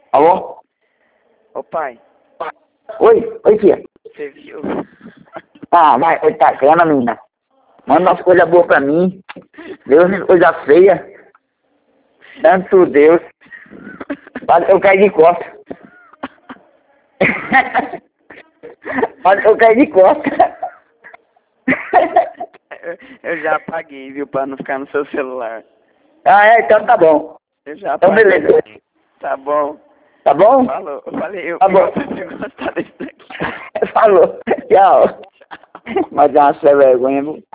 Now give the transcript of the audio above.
Alô? Ô pai, Oi, tia. você viu? Ah, vai, tá cana, menina. Manda umas coisas boas pra mim. Deus me coisa feia. Santo Deus. Pode eu cair de costas. Pode eu cair de costas. Eu já apaguei, viu, pra não ficar no seu celular. Ah, é? Então tá bom. Eu já Então apaguei. beleza. Tá bom. Tá bom? Falou. Eu falei, eu Tá bom. você gostar desse daqui. Falou. Tchau. Mas é uma sem vergonha, viu?